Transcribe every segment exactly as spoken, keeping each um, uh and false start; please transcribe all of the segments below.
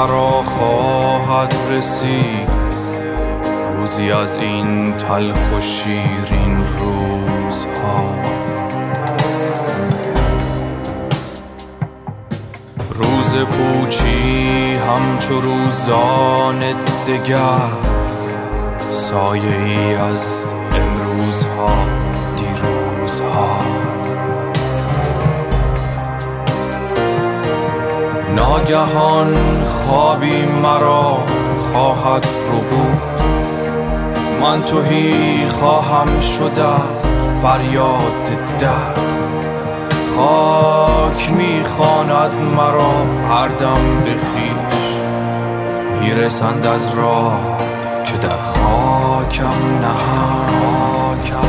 مرا خواهد رسید، روزی از این تلخ و شیرین روزها. روز پوچی همچو روزان دگر، سایه ای از امروزها دیروزها. ناگهان خوابی مرا خواهد رو بود، من تهی خواهم شده فریاد درد. خاک میخواند مرا هر دم به خویش، میرسند از راه که در خاکم نهان.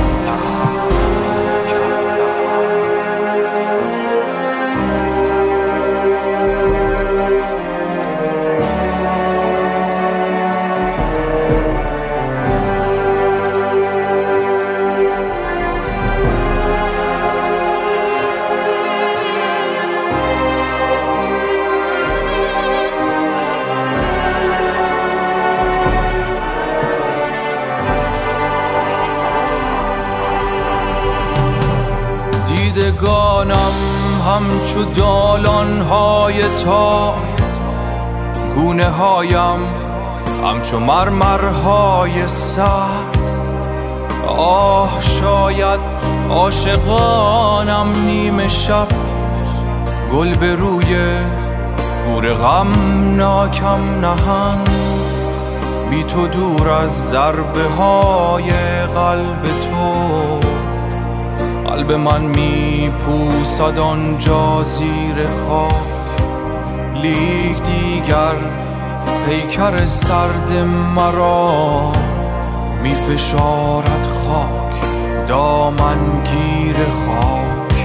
دیدگانم همچو دالان‌های تار، گونه هایم همچو مرمرهای سرد. آه شاید عاشقانم نیمه شب، گل به روی گور غمناکم نهند. بی تو دور از ضربه های قلب تو، قلب من می پوسد آنجا زیر خاک. لیک دیگر پیکر سرد مرا می فشارد خاک، دامنگیر خاک.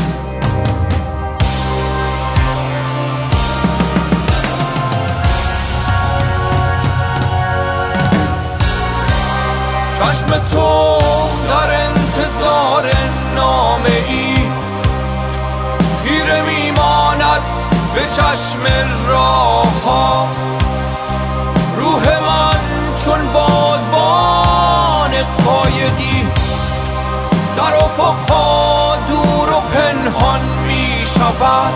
چشم تو در انتظار نامه ای، خیره میماند به چشم راه ها. روح من چون بادبان قایقی، در افقها دور و پنهان می شود.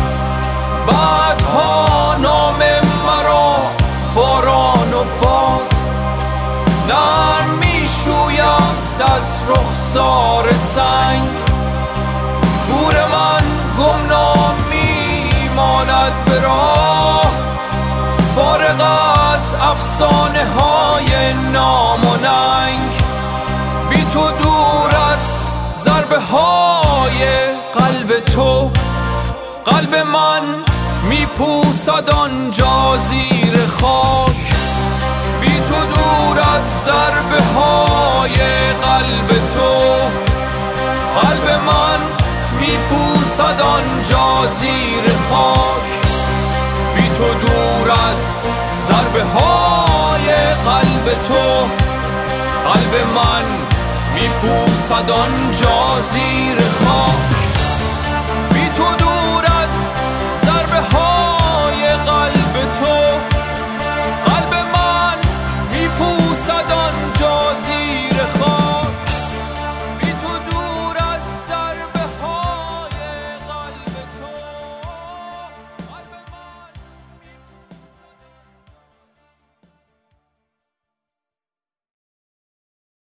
بعدها نام مرا باران و باد، نرم می شوید از رخسار سنگ. گور من گمنام می ماند به راه، فارغ از افسانه های نام و ننگ. بی تو دور از ضربه های قلب تو، قلب من می پوسد آنجا زیر خاک. بی تو دور از ضربه های قلب تو، قلب من می پوسد آنجا زیر خاک. بی تو دور از ضربه های قلب تو، قلب من می پوسد آنجا زیر خاک.